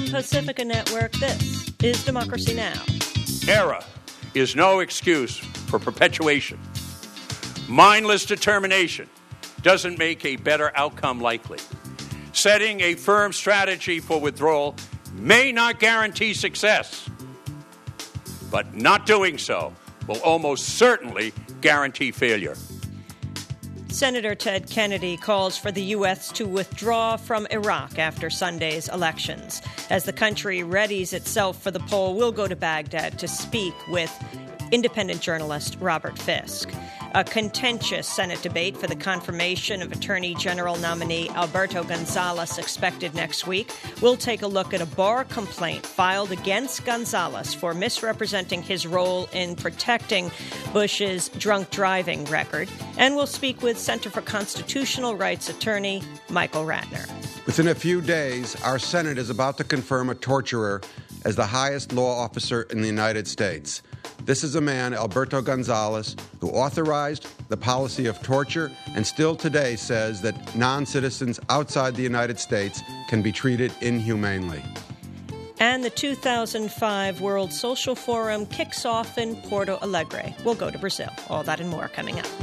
From Pacifica Network, this is Democracy Now! Error is no excuse for perpetuation. Mindless determination doesn't make a better outcome likely. Setting a firm strategy for withdrawal may not guarantee success, but not doing so will almost certainly guarantee failure. Senator Ted Kennedy calls for the U.S. to withdraw from Iraq after Sunday's elections. As the country readies itself for the poll, we'll go to Baghdad to speak with independent journalist Robert Fisk. A contentious Senate debate for the confirmation of Attorney General nominee Alberto Gonzales expected next week. We'll take a look at a bar complaint filed against Gonzales for misrepresenting his role in protecting Bush's drunk driving record. And we'll speak with Center for Constitutional Rights attorney Michael Ratner. Within a few days, our Senate is about to confirm a torturer as the highest law officer in the United States. This is a man, Alberto Gonzales, who authorized the policy of torture and still today says that non-citizens outside the United States can be treated inhumanely. And the 2005 World Social Forum kicks off in Porto Alegre. We'll go to Brazil. All that and more coming up.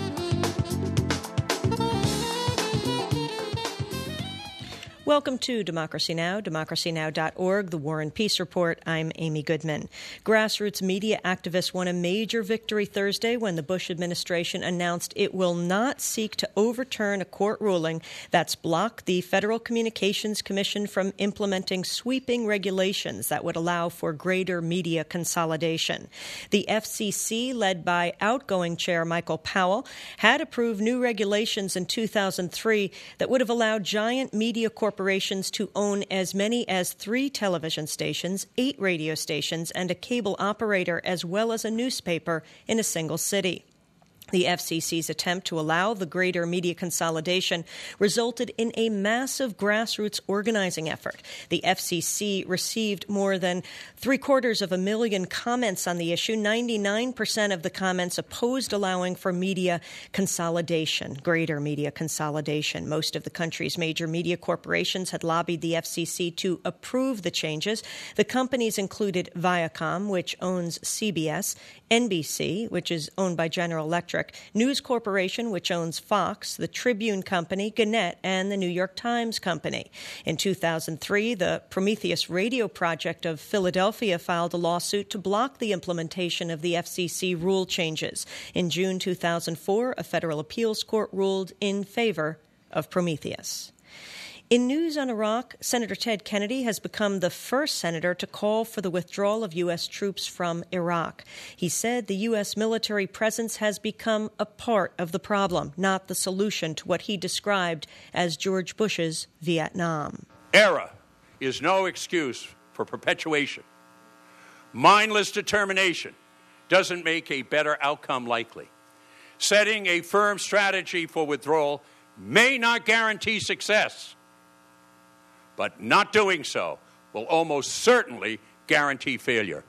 Welcome to Democracy Now!, democracynow.org, the War and Peace Report. I'm Amy Goodman. Grassroots media activists won a major victory Thursday when the Bush administration announced it will not seek to overturn a court ruling that's blocked the Federal Communications Commission from implementing sweeping regulations that would allow for greater media consolidation. The FCC, led by outgoing Chair Michael Powell, had approved new regulations in 2003 that would have allowed giant media corporations to own as many as 3 television stations, 8 radio stations, and a cable operator, as well as a newspaper in a single city. The FCC's attempt to allow the greater media consolidation resulted in a massive grassroots organizing effort. The FCC received more than 750,000 comments on the issue. 99% of the comments opposed allowing for media consolidation, greater media consolidation. Most of the country's major media corporations had lobbied the FCC to approve the changes. The companies included Viacom, which owns CBS, NBC, which is owned by General Electric, News Corporation, which owns Fox, the Tribune Company, Gannett, and the New York Times Company. In 2003, the Prometheus Radio Project of Philadelphia filed a lawsuit to block the implementation of the FCC rule changes. In June 2004, a federal appeals court ruled in favor of Prometheus. In news on Iraq, Senator Ted Kennedy has become the first senator to call for the withdrawal of U.S. troops from Iraq. He said the U.S. military presence has become a part of the problem, not the solution to what he described as George Bush's Vietnam. Error is no excuse for perpetuation. Mindless determination doesn't make a better outcome likely. Setting a firm strategy for withdrawal may not guarantee success, but not doing so will almost certainly guarantee failure.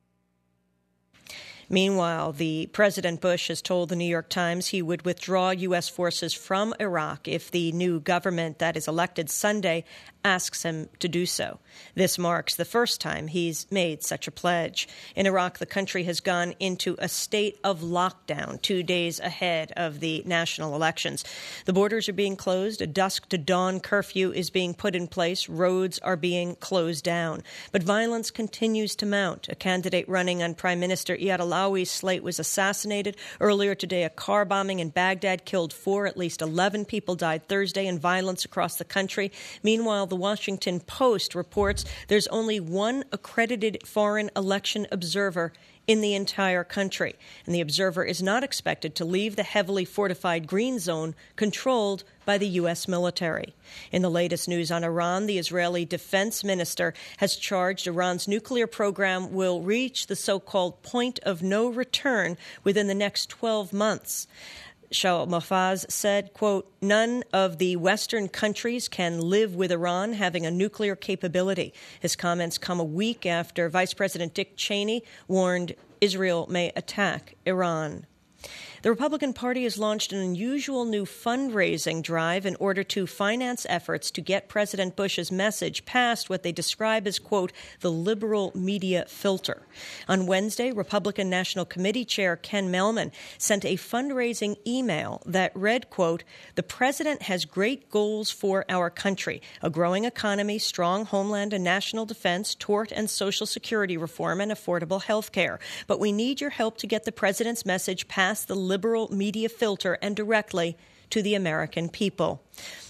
Meanwhile, President Bush has told the New York Times he would withdraw U.S. forces from Iraq if the new government that is elected Sunday asks him to do so. This marks the first time he's made such a pledge. In Iraq, the country has gone into a state of lockdown 2 days ahead of the national elections. The borders are being closed. A dusk-to-dawn curfew is being put in place. Roads are being closed down. But violence continues to mount. A candidate running on Prime Minister Iyad Allawi's slate was assassinated. Earlier today, a car bombing in Baghdad killed 4. At least 11 people died Thursday in violence across the country. Meanwhile, the Washington Post reports there's only one accredited foreign election observer in the entire country, and the observer is not expected to leave the heavily fortified green zone controlled by the U.S. military. In the latest news on Iran, the Israeli defense minister has charged Iran's nuclear program will reach the so-called point of no return within the next 12 months. Shaul Mofaz said, quote, "None of the Western countries can live with Iran having a nuclear capability." His comments come a week after Vice President Dick Cheney warned Israel may attack Iran. The The Republican Party has launched an unusual new fundraising drive in order to finance efforts to get President Bush's message past what they describe as, quote, the liberal media filter. On Wednesday, Republican National Committee Chair Ken Mehlman sent a fundraising email that read, quote, the president has great goals for our country, a growing economy, strong homeland and national defense, tort and social security reform, and affordable health care. But we need your help to get the president's message past the liberal media filter and directly to the American people.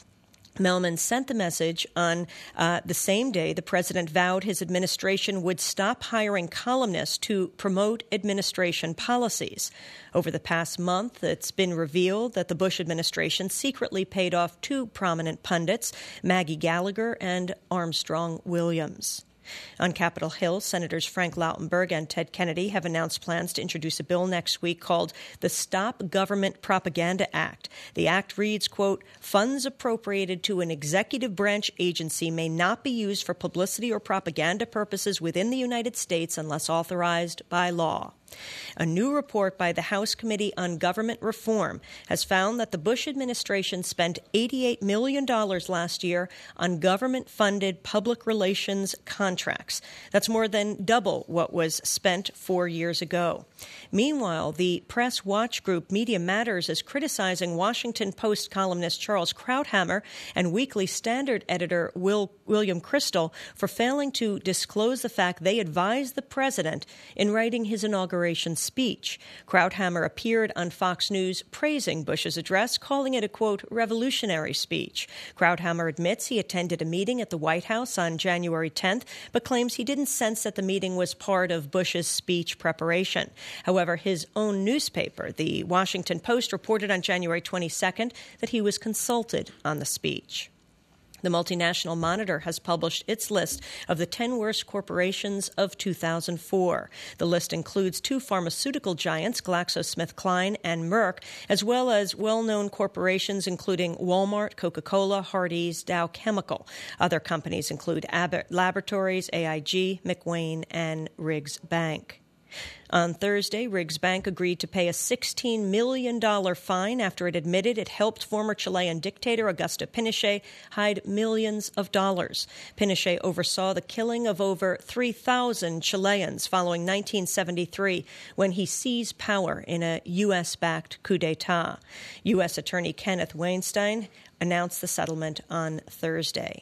Mehlman sent the message on the same day the president vowed his administration would stop hiring columnists to promote administration policies. Over the past month, it's been revealed that the Bush administration secretly paid off two prominent pundits, Maggie Gallagher and Armstrong Williams. On Capitol Hill, Senators Frank Lautenberg and Ted Kennedy have announced plans to introduce a bill next week called the Stop Government Propaganda Act. The act reads, quote, funds appropriated to an executive branch agency may not be used for publicity or propaganda purposes within the United States unless authorized by law. A new report by the House Committee on Government Reform has found that the Bush administration spent $88 million last year on government-funded public relations contracts. That's more than double what was spent 4 years ago. Meanwhile, the press watch group Media Matters is criticizing Washington Post columnist Charles Krauthammer and Weekly Standard editor William Kristol for failing to disclose the fact they advised the president in writing his inauguration speech. Krauthammer appeared on Fox News praising Bush's address, calling it a, quote, revolutionary speech. Krauthammer admits he attended a meeting at the White House on January 10th, but claims he didn't sense that the meeting was part of Bush's speech preparation. However, his own newspaper, the Washington Post, reported on January 22nd that he was consulted on the speech. The Multinational Monitor has published its list of the 10 worst corporations of 2004. The list includes two pharmaceutical giants, GlaxoSmithKline and Merck, as well as well-known corporations including Walmart, Coca-Cola, Hardee's, Dow Chemical. Other companies include Abbott Laboratories, AIG, McWane, and Riggs Bank. On Thursday, Riggs Bank agreed to pay a $16 million fine after it admitted it helped former Chilean dictator Augusto Pinochet hide millions of dollars. Pinochet oversaw the killing of over 3,000 Chileans following 1973 when he seized power in a U.S.-backed coup d'etat. U.S. Attorney Kenneth Weinstein announced the settlement on Thursday.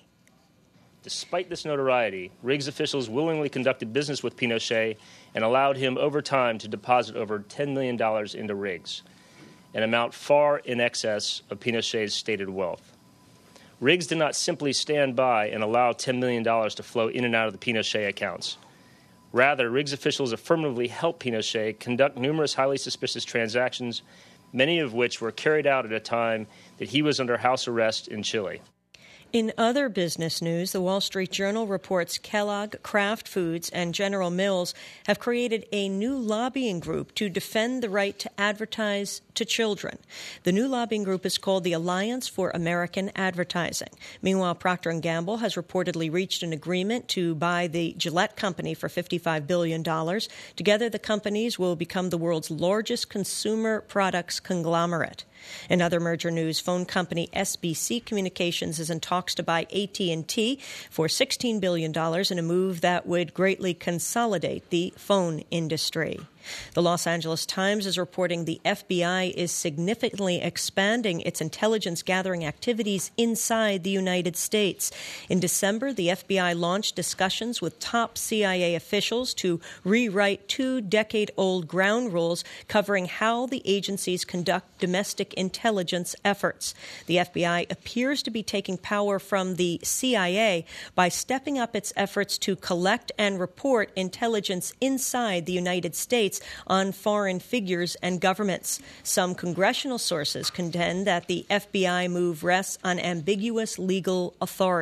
Despite this notoriety, Riggs officials willingly conducted business with Pinochet and allowed him over time to deposit over $10 million into Riggs, an amount far in excess of Pinochet's stated wealth. Riggs did not simply stand by and allow $10 million to flow in and out of the Pinochet accounts. Rather, Riggs officials affirmatively helped Pinochet conduct numerous highly suspicious transactions, many of which were carried out at a time that he was under house arrest in Chile. In other business news, the Wall Street Journal reports Kellogg, Kraft Foods, and General Mills have created a new lobbying group to defend the right to advertise to children. The new lobbying group is called the Alliance for American Advertising. Meanwhile, Procter & Gamble has reportedly reached an agreement to buy the Gillette Company for $55 billion. Together, the companies will become the world's largest consumer products conglomerate. In other merger news, phone company SBC Communications is in talks to buy AT&T for $16 billion in a move that would greatly consolidate the phone industry. The Los Angeles Times is reporting the FBI is significantly expanding its intelligence gathering activities inside the United States. In December, the FBI launched discussions with top CIA officials to rewrite 2-decade-old ground rules covering how the agencies conduct domestic intelligence efforts. The FBI appears to be taking power from the CIA by stepping up its efforts to collect and report intelligence inside the United States on foreign figures and governments. Some congressional sources contend that the FBI move rests on ambiguous legal authority.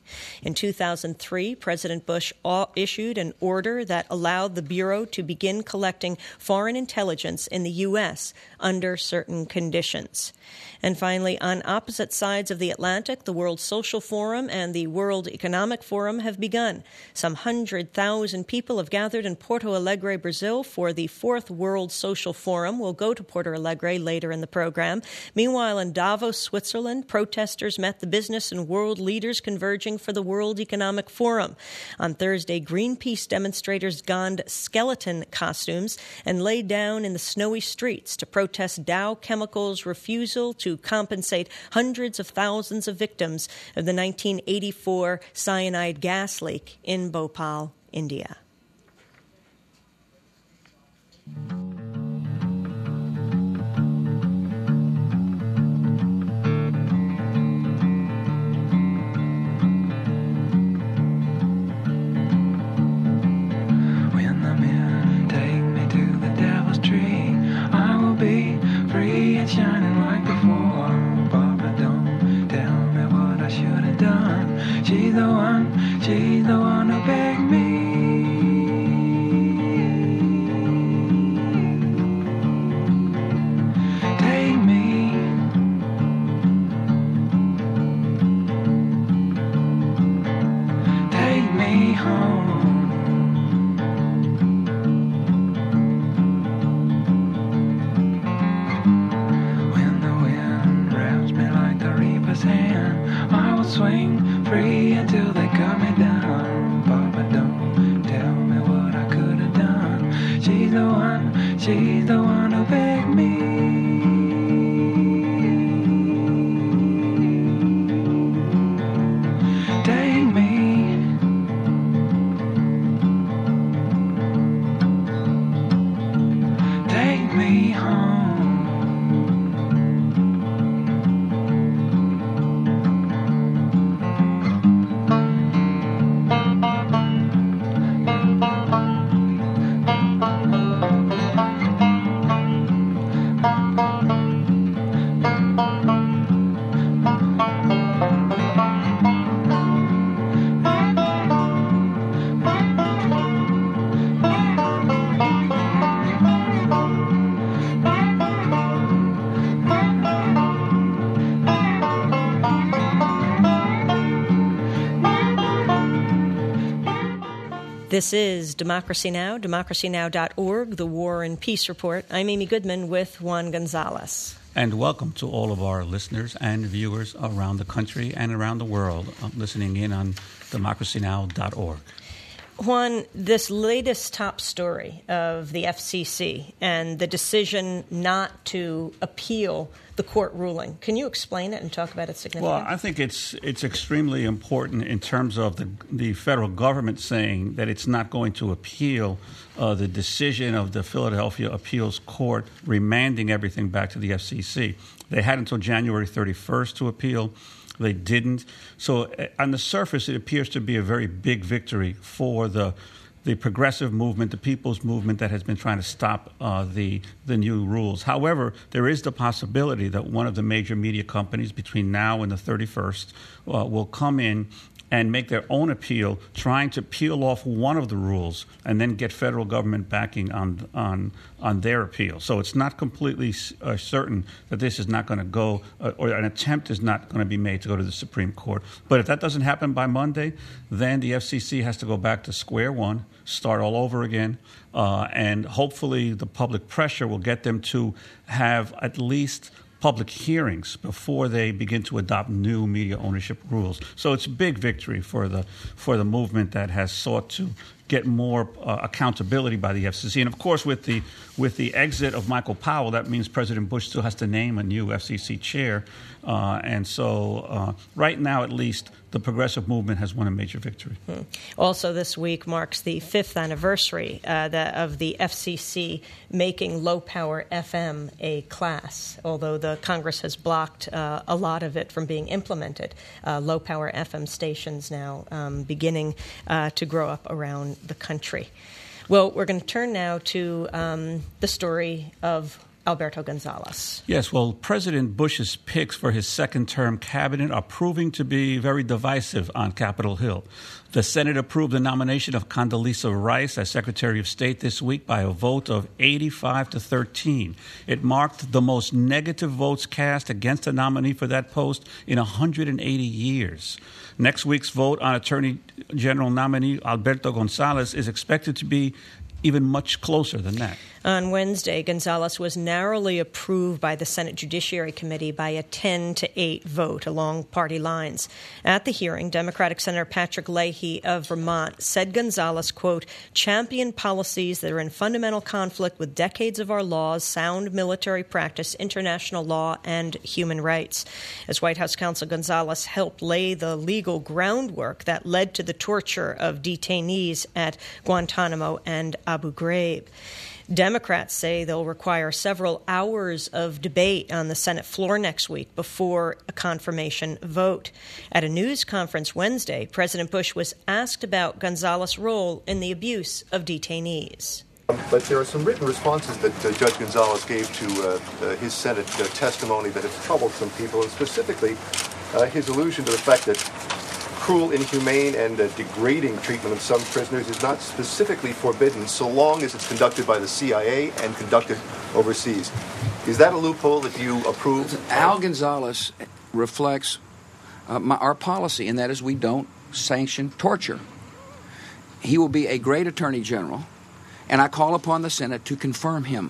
In 2003, President Bush issued an order that allowed the Bureau to begin collecting foreign intelligence in the U.S. under certain conditions. And finally, on opposite sides of the Atlantic, the World Social Forum and the World Economic Forum have begun. Some 100,000 people have gathered in Porto Alegre, Brazil, for the 4th World Social Forum. We'll go to Porto Alegre later in the program. Meanwhile, in Davos, Switzerland, protesters met the business and world leaders converging for the World Economic Forum. On Thursday, Greenpeace demonstrators donned skeleton costumes and laid down in the snowy streets to protest Dow Chemical's refusal to compensate hundreds of thousands of victims of the 1984 cyanide gas leak in Bhopal, India. When the men take me to the devil's tree, I will be free and shining like before. Barbara, don't tell me what I should have done. She's the one who begged me. Take me. Take me home. Hand, I will swing free until they cut me down. Papa, don't tell me what I could have done. She's the one who begged me. Take me. Take me home. This is Democracy Now!, democracynow.org, the War and Peace Report. I'm Amy Goodman with Juan Gonzalez. And welcome to all of our listeners and viewers around the country and around the world listening in on democracynow.org. Juan, this latest top story of the FCC and the decision not to appeal the court ruling, can you explain it and talk about its significance? Well, I think it's extremely important in terms of the federal government saying that it's not going to appeal the decision of the Philadelphia Appeals Court remanding everything back to the FCC. They had until January 31st to appeal. They didn't. So on the surface, it appears to be a very big victory for the progressive movement, the people's movement that has been trying to stop the new rules. However, there is the possibility that one of the major media companies between now and the 31st will come in and make their own appeal, trying to peel off one of the rules and then get federal government backing on their appeal. So it's not completely certain that this is not going to go, or an attempt is not going to be made to go to the Supreme Court. But if that doesn't happen by Monday, then the FCC has to go back to square one, start all over again, and hopefully the public pressure will get them to have at least public hearings before they begin to adopt new media ownership rules. So it's a big victory for the movement that has sought to get more accountability by the FCC. And of course, with the exit of Michael Powell, that means President Bush still has to name a new FCC chair. And so right now, at least, the progressive movement has won a major victory. Also this week marks the 5th anniversary of the FCC making low-power FM a class, although the Congress has blocked a lot of it from being implemented. Low-power FM stations now beginning to grow up around the country. Well, we're going to turn now to the story of Alberto Gonzales. Yes, well, President Bush's picks for his second-term cabinet are proving to be very divisive on Capitol Hill. The Senate approved the nomination of Condoleezza Rice as Secretary of State this week by a vote of 85 to 13. It marked the most negative votes cast against a nominee for that post in 180 years. Next week's vote on Attorney General nominee Alberto Gonzales is expected to be even much closer than that. On Wednesday, Gonzales was narrowly approved by the Senate Judiciary Committee by a 10-8 vote along party lines. At the hearing, Democratic Senator Patrick Leahy of Vermont said Gonzales, quote, championed policies that are in fundamental conflict with decades of our laws, sound military practice, international law, and human rights. As White House counsel, Gonzales helped lay the legal groundwork that led to the torture of detainees at Guantanamo and Abu Ghraib. Democrats say they'll require several hours of debate on the Senate floor next week before a confirmation vote. At a news conference Wednesday, President Bush was asked about Gonzales' role in the abuse of detainees. But there are some written responses that Judge Gonzales gave to his Senate testimony that have troubled some people, and specifically his allusion to the fact that cruel, inhumane, and degrading treatment of some prisoners is not specifically forbidden so long as it's conducted by the CIA and conducted overseas. Is that a loophole that you approve? Al Gonzales reflects our policy, and that is we don't sanction torture. He will be a great attorney general, and I call upon the Senate to confirm him.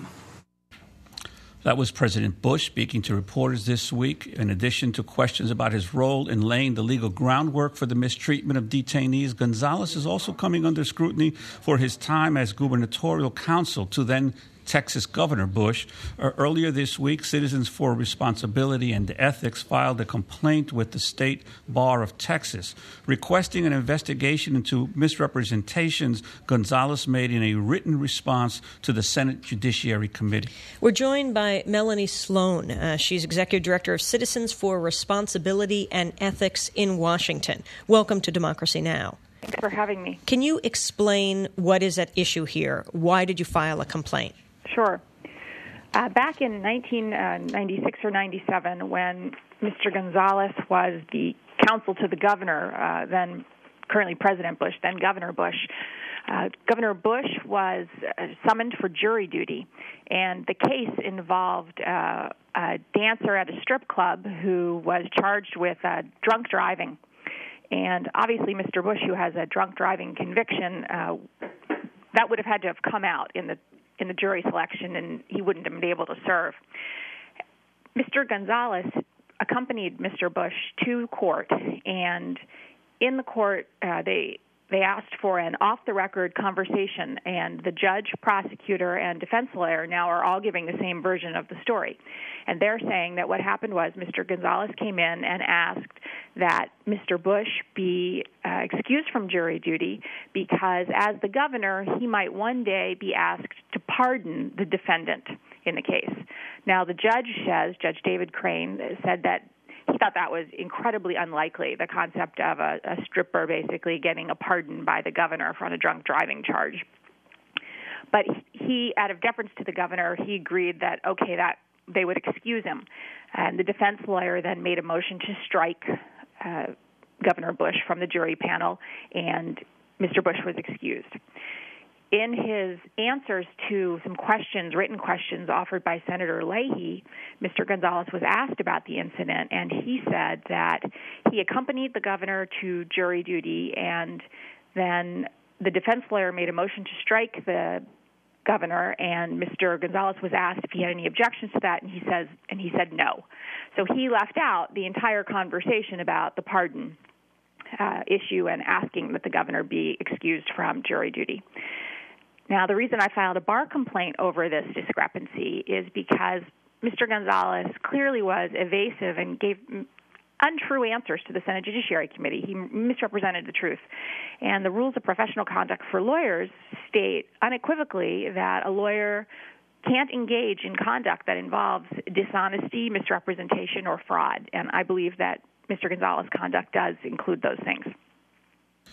That was President Bush speaking to reporters this week. In addition to questions about his role in laying the legal groundwork for the mistreatment of detainees, Gonzales is also coming under scrutiny for his time as gubernatorial counsel to then Texas Governor Bush. Earlier this week, Citizens for Responsibility and Ethics filed a complaint with the State Bar of Texas, requesting an investigation into misrepresentations Gonzales made in a written response to the Senate Judiciary Committee. We're joined by Melanie Sloan. She's Executive Director of Citizens for Responsibility and Ethics in Washington. Welcome to Democracy Now! Thanks for having me. Can you explain what is at issue here? Why did you file a complaint? Sure. Back in 1996 or 97, when Mr. Gonzales was the counsel to the governor, then currently President Bush, then Governor Bush, Governor Bush was summoned for jury duty, and the case involved a dancer at a strip club who was charged with drunk driving. And obviously Mr. Bush, who has a drunk driving conviction, that would have had to have come out in the jury selection, and he wouldn't have been able to serve. Mr. Gonzales accompanied Mr. Bush to court, and in the court they asked for an off-the-record conversation, and the judge, prosecutor, and defense lawyer now are all giving the same version of the story. And they're saying that what happened was Mr. Gonzales came in and asked that Mr. Bush be excused from jury duty because as the governor, he might one day be asked to pardon the defendant in the case. Now, the judge says, Judge David Crane, said that he thought that was incredibly unlikely, the concept of a stripper basically getting a pardon by the governor for a drunk driving charge. But he, out of deference to the governor, he agreed that, okay, that they would excuse him. And the defense lawyer then made a motion to strike Governor Bush from the jury panel, and Mr. Bush was excused. In his answers to some questions, written questions offered by Senator Leahy, Mr. Gonzales was asked about the incident, and he said that he accompanied the governor to jury duty, and then the defense lawyer made a motion to strike the governor, and Mr. Gonzales was asked if he had any objections to that, and he said no. So he left out the entire conversation about the pardon issue and asking that the governor be excused from jury duty. Now, the reason I filed a bar complaint over this discrepancy is because Mr. Gonzales clearly was evasive and gave untrue answers to the Senate Judiciary Committee. He misrepresented the truth. And the rules of professional conduct for lawyers state unequivocally that a lawyer can't engage in conduct that involves dishonesty, misrepresentation, or fraud. And I believe that Mr. Gonzales' conduct does include those things.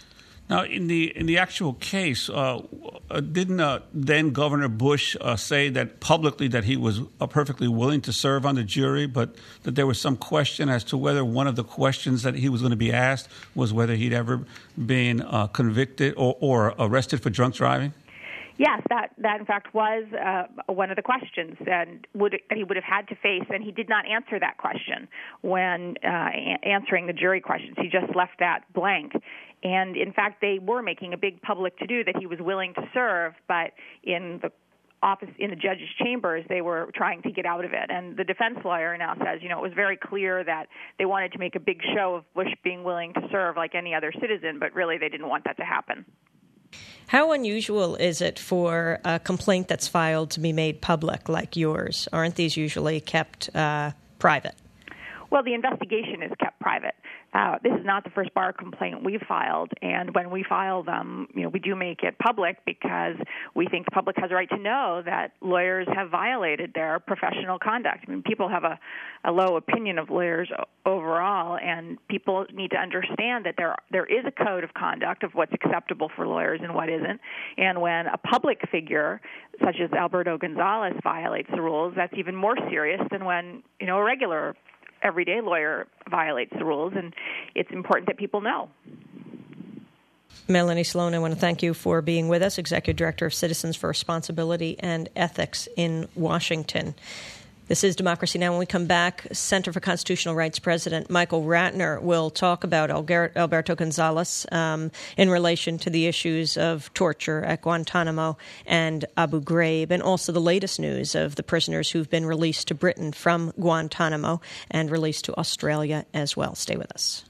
Now, in the actual case, didn't then Governor Bush say that publicly that he was perfectly willing to serve on the jury, but that there was some question as to whether one of the questions that he was going to be asked was whether he'd ever been convicted or arrested for drunk driving? Yes, that in fact was one of the questions that he would have had to face, and he did not answer that question when answering the jury questions. He just left that blank. And in fact, they were making a big public to-do that he was willing to serve, but in the office, in the judge's chambers, they were trying to get out of it. And the defense lawyer now says, it was very clear that they wanted to make a big show of Bush being willing to serve like any other citizen, but really they didn't want that to happen. How unusual is it for a complaint that's filed to be made public like yours? Aren't these usually kept private? Well, the investigation is kept private. This is not the first bar complaint we've filed, and when we file them, we do make it public because we think the public has a right to know that lawyers have violated their professional conduct. I mean, people have a low opinion of lawyers overall, and people need to understand that there is a code of conduct of what's acceptable for lawyers and what isn't. And when a public figure, such as Alberto Gonzales, violates the rules, that's even more serious than when a regular everyday lawyer violates the rules, and it's important that people know. Melanie Sloan, I want to thank you for being with us, Executive Director of Citizens for Responsibility and Ethics in Washington. This is Democracy Now! When we come back, Center for Constitutional Rights President Michael Ratner will talk about Alberto Gonzales in relation to the issues of torture at Guantanamo and Abu Ghraib, and also the latest news of the prisoners who've been released to Britain from Guantanamo and released to Australia as well. Stay with us.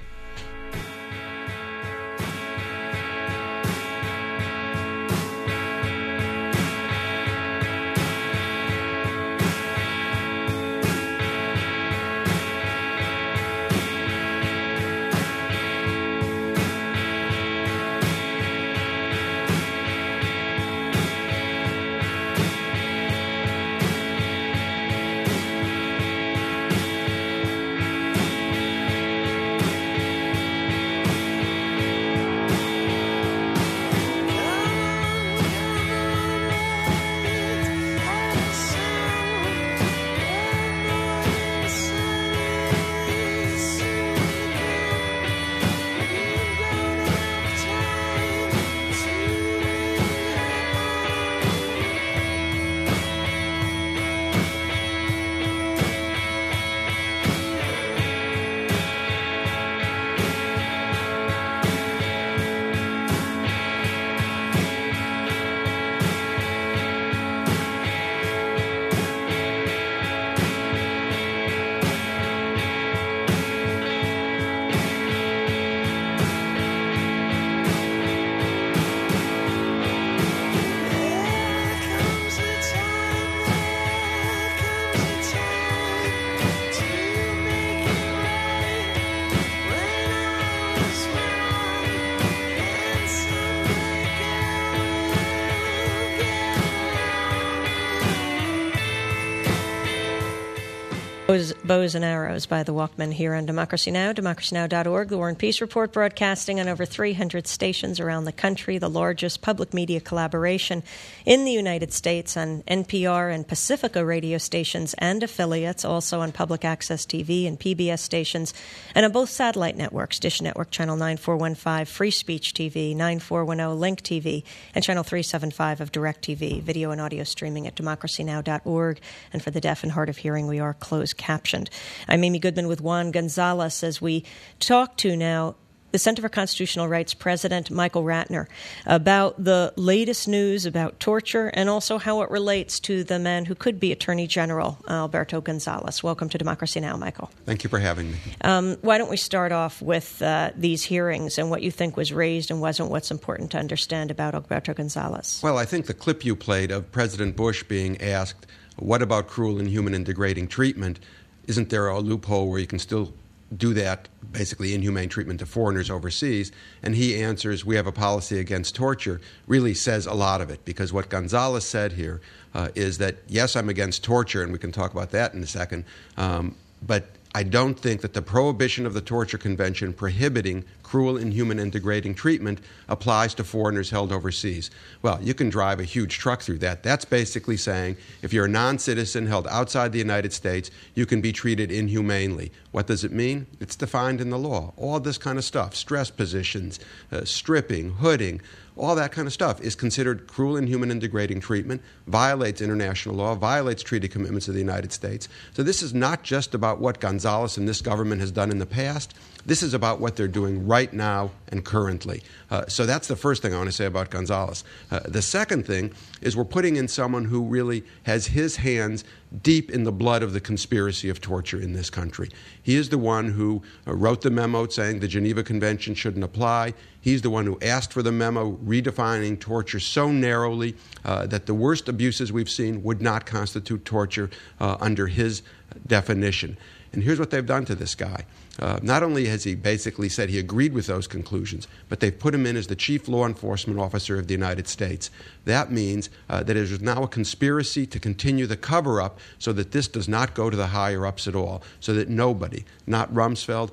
Bows and Arrows by the Walkmen here on Democracy Now!, democracynow.org, the War and Peace Report, broadcasting on over 300 stations around the country, the largest public media collaboration in the United States on NPR and Pacifica radio stations and affiliates, also on public access TV and PBS stations, and on both satellite networks, Dish Network Channel 9415, Free Speech TV, 9410 Link TV, and Channel 375 of DirecTV, video and audio streaming at democracynow.org, and for the deaf and hard of hearing, we are closed captioned. I'm Amy Goodman with Juan Gonzalez as we talk to now the Center for Constitutional Rights President Michael Ratner about the latest news about torture and also how it relates to the man who could be Attorney General, Alberto Gonzales. Welcome to Democracy Now!, Michael. Thank you for having me. Why don't we start off with these hearings and what you think was raised and wasn't, what's important to understand about Alberto Gonzales? Well, I think the clip you played of President Bush being asked, what about cruel, inhuman, and degrading treatment? Isn't there a loophole where you can still do that, basically inhumane treatment to foreigners overseas? And he answers, we have a policy against torture, really says a lot of it, because what Gonzales said here is that, yes, I'm against torture, and we can talk about that in a second, but I don't think that the prohibition of the Torture Convention prohibiting cruel, inhuman, and degrading treatment applies to foreigners held overseas. Well, you can drive a huge truck through that. That's basically saying if you're a non-citizen held outside the United States, you can be treated inhumanely. What does it mean? It's defined in the law. All this kind of stuff, stress positions, stripping, hooding, all that kind of stuff is considered cruel, inhuman, and degrading treatment, violates international law, violates treaty commitments of the United States. So this is not just about what Gonzales and this government has done in the past. This is about what they're doing right now and currently. So that's the first thing I want to say about Gonzales. The second thing is we're putting in someone who really has his hands deep in the blood of the conspiracy of torture in this country. He is the one who wrote the memo saying the Geneva Convention shouldn't apply. He's the one who asked for the memo redefining torture so narrowly that the worst abuses we've seen would not constitute torture under his definition. And here's what they've done to this guy. Not only has he basically said he agreed with those conclusions, but they've put him in as the chief law enforcement officer of the United States. That means that it is now a conspiracy to continue the cover-up so that this does not go to the higher-ups at all, so that nobody, not Rumsfeld,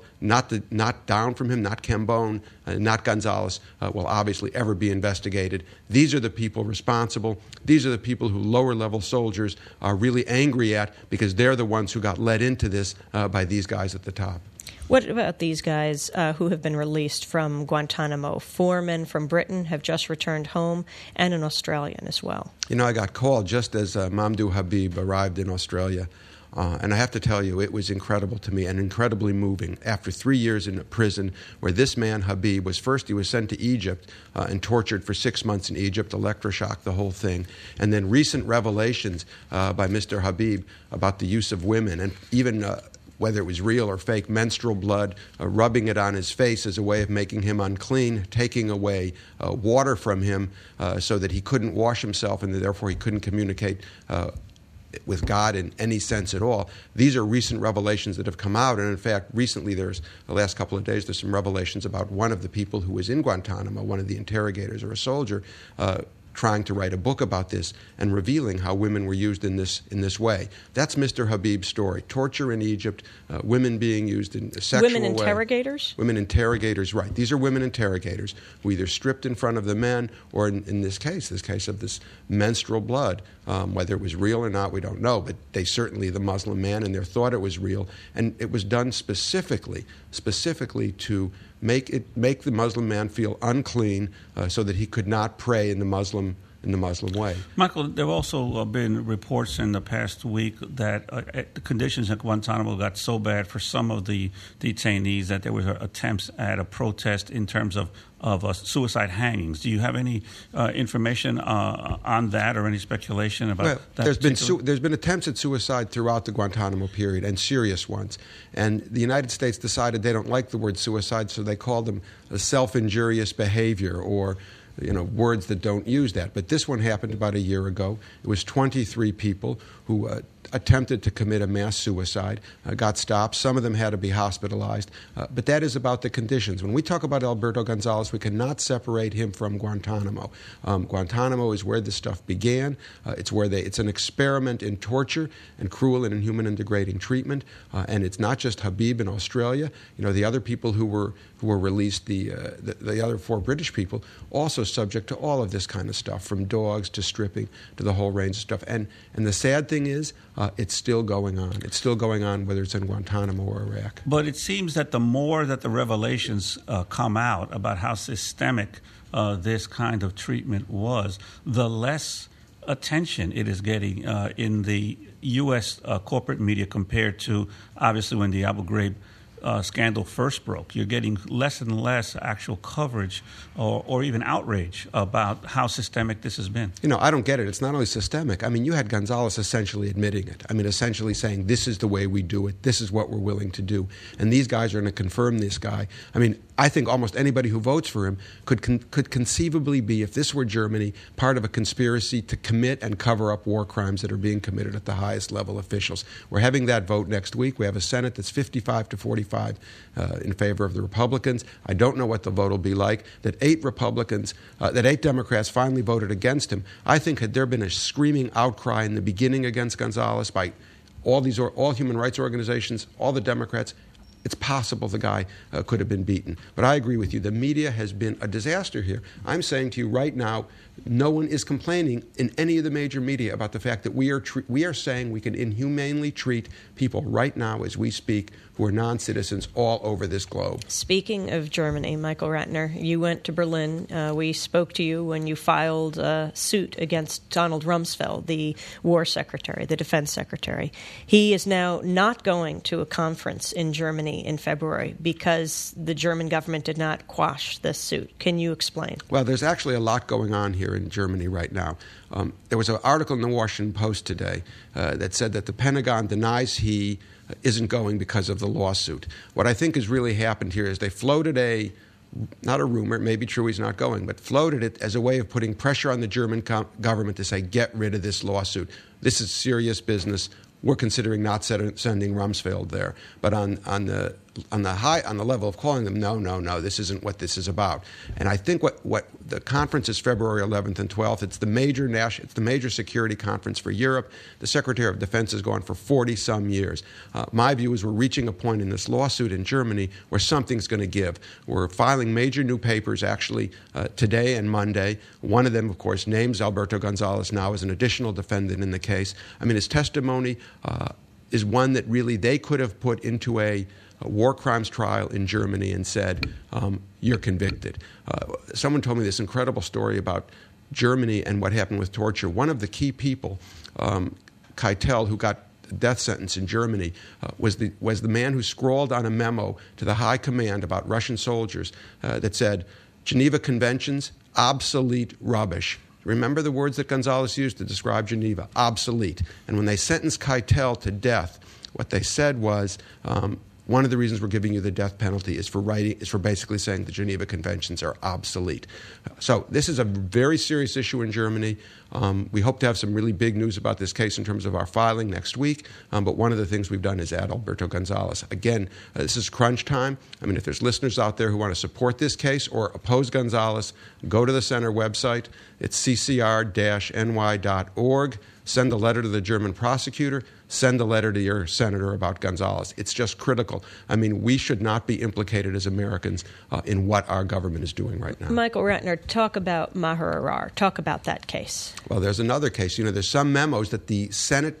not down from him, not Cambone, not Gonzales, will obviously ever be investigated. These are the people responsible. These are the people who lower-level soldiers are really angry at because they're the ones who got led into this by these guys at the top. What about these guys who have been released from Guantanamo? 4 men from Britain have just returned home, and an Australian as well. You know, I got called just as Mamdouh Habib arrived in Australia. And I have to tell you, it was incredible to me and incredibly moving. After 3 years in prison, where this man, Habib, he was sent to Egypt and tortured for 6 months in Egypt, electroshock, the whole thing. And then recent revelations by Mr. Habib about the use of women, and even whether it was real or fake menstrual blood, rubbing it on his face as a way of making him unclean, taking away water from him so that he couldn't wash himself and therefore he couldn't communicate with God in any sense at all. These are recent revelations that have come out, and in fact, recently the last couple of days, there's some revelations about one of the people who was in Guantanamo, one of the interrogators or a soldier, trying to write a book about this and revealing how women were used in this way. That's Mr. Habib's story. Torture in Egypt, women being used in a sexual way. Women interrogators? Women interrogators, right. These are women interrogators who either stripped in front of the men or in this case of this menstrual blood, whether it was real or not, we don't know, but they certainly, the Muslim man in there thought it was real, and it was done specifically to make the Muslim man feel unclean so that he could not pray in the Muslim way. Michael, there have also been reports in the past week that the conditions at Guantanamo got so bad for some of the detainees that there were attempts at a protest in terms of suicide hangings. Do you have any information on that or any speculation about that? There's been attempts at suicide throughout the Guantanamo period, and serious ones. And the United States decided they don't like the word suicide, so they called them a self-injurious behavior or words that don't use that. But this one happened about a year ago. It was 23 people who attempted to commit a mass suicide, got stopped. Some of them had to be hospitalized. But that is about the conditions. When we talk about Alberto Gonzales, we cannot separate him from Guantanamo. Guantanamo is where this stuff began. It's an experiment in torture and cruel and inhuman and degrading treatment. And it's not just Habib in Australia. The other people who were released, the other 4 British people, also subject to all of this kind of stuff, from dogs to stripping to the whole range of stuff. And the sad thing is, it's still going on. It's still going on, whether it's in Guantanamo or Iraq. But it seems that the more that the revelations come out about how systemic this kind of treatment was, the less attention it is getting in the U.S. Corporate media compared to, obviously, when the Abu Ghraib scandal first broke. You're getting less and less actual coverage or even outrage about how systemic this has been. I don't get it. It's not only systemic. I mean, you had Gonzales essentially admitting it. I mean, essentially saying, this is the way we do it. This is what we're willing to do. And these guys are going to confirm this guy. I mean, I think almost anybody who votes for him could conceivably be, if this were Germany, part of a conspiracy to commit and cover up war crimes that are being committed at the highest level officials. We're having that vote next week. We have a Senate that's 55 to 45 in favor of the Republicans. I don't know what the vote will be like. That 8 Democrats finally voted against him. I think had there been a screaming outcry in the beginning against Gonzales by all human rights organizations, all the Democrats. It's possible the guy could have been beaten. But I agree with you. The media has been a disaster here. I'm saying to you right now, no one is complaining in any of the major media about the fact that we are saying we can inhumanely treat people right now as we speak who are non-citizens all over this globe. Speaking of Germany, Michael Ratner, you went to Berlin. We spoke to you when you filed a suit against Donald Rumsfeld, the war secretary, the defense secretary. He is now not going to a conference in Germany in February because the German government did not quash this suit. Can you explain? Well, there's actually a lot going on here in Germany right now. There was an article in the Washington Post today that said that the Pentagon denies he isn't going because of the lawsuit. What I think has really happened here is they floated not a rumor, it may be true he's not going, but floated it as a way of putting pressure on the German government to say, get rid of this lawsuit. This is serious business. We're considering not sending Rumsfeld there. But on the level of calling them, no, this isn't what this is about. And I think what the conference is February 11th and 12th. It's the major security conference for Europe. The Secretary of Defense has gone for 40-some years. My view is we're reaching a point in this lawsuit in Germany where something's going to give. We're filing major new papers actually today and Monday. One of them, of course, names Alberto Gonzales now as an additional defendant in the case. I mean, his testimony is one that really they could have put into a war crimes trial in Germany and said, you're convicted. Someone told me this incredible story about Germany and what happened with torture. One of the key people, Keitel, who got the death sentence in Germany, was the man who scrawled on a memo to the high command about Russian soldiers that said, Geneva Conventions, obsolete rubbish. Remember the words that Gonzales used to describe Geneva, obsolete. And when they sentenced Keitel to death, what they said was, one of the reasons we're giving you the death penalty is for basically saying the Geneva Conventions are obsolete. So this is a very serious issue in Germany. We hope to have some really big news about this case in terms of our filing next week. But one of the things we've done is add Alberto Gonzales. Again, this is crunch time. I mean, if there's listeners out there who want to support this case or oppose Gonzales, go to the Center website. It's ccr-ny.org. Send a letter to the German prosecutor. Send a letter to your senator about Gonzales. It's just critical. I mean, we should not be implicated as Americans in what our government is doing right now. Michael Ratner, talk about Maher Arar. Talk about that case. Well, there's another case. You know, there's some memos that the Senate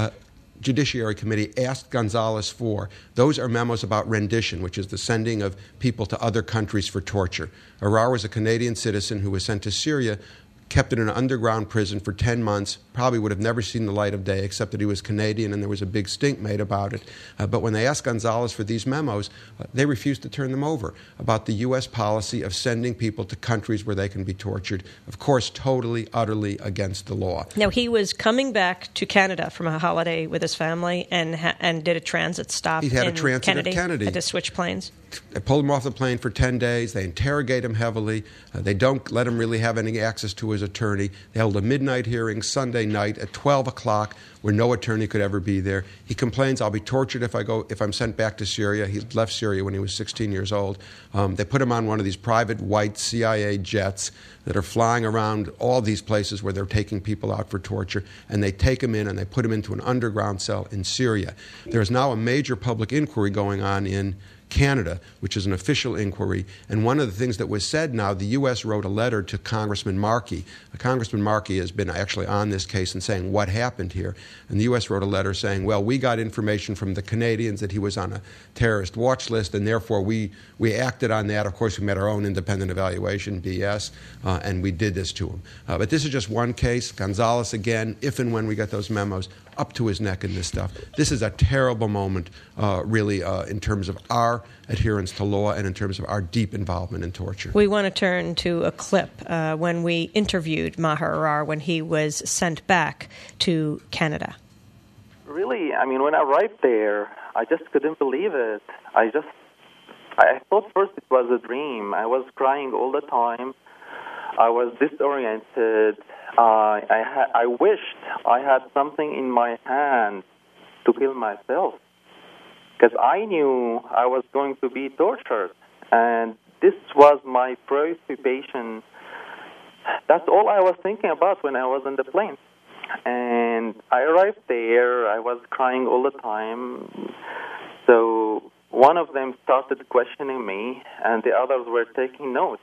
Judiciary Committee asked Gonzales for. Those are memos about rendition, which is the sending of people to other countries for torture. Arar was a Canadian citizen who was sent to Syria, kept in an underground prison for 10 months, probably would have never seen the light of day except that he was Canadian and there was a big stink made about it. But when they asked Gonzales for these memos, they refused to turn them over about the U.S. policy of sending people to countries where they can be tortured, of course, totally, utterly against the law. Now, he was coming back to Canada from a holiday with his family and did a transit stop in Kennedy. He had a transit at Kennedy. Had to switch planes. They pulled him off the plane for 10 days. They interrogate him heavily. They don't let him really have any access to his attorney. They held a midnight hearing Sunday night at 12 o'clock where no attorney could ever be there. He complains, I'll be tortured if I'm sent back to Syria. He left Syria when he was 16 years old. They put him on one of these private white CIA jets that are flying around all these places where they're taking people out for torture, and they take him in and they put him into an underground cell in Syria. There is now a major public inquiry going on in Canada, which is an official inquiry. And one of the things that was said now, the U.S. wrote a letter to Congressman Markey. Congressman Markey has been actually on this case and saying what happened here. And the U.S. wrote a letter saying, well, we got information from the Canadians that he was on a terrorist watch list, and therefore we acted on that. Of course, we made our own independent evaluation, BS, and we did this to him. But this is just one case. Gonzales, again, if and when we get those memos, up to his neck in this stuff. This is a terrible moment, really, in terms of our adherence to law and in terms of our deep involvement in torture. We want to turn to a clip when we interviewed Maher Arar when he was sent back to Canada. Really, I mean, when I arrived there, I just couldn't believe it. I thought first it was a dream. I was crying all the time. I was disoriented. I wished I had something in my hand to kill myself because I knew I was going to be tortured, and this was my preoccupation. That's all I was thinking about when I was on the plane. And I arrived there. I was crying all the time. So one of them started questioning me, and the others were taking notes.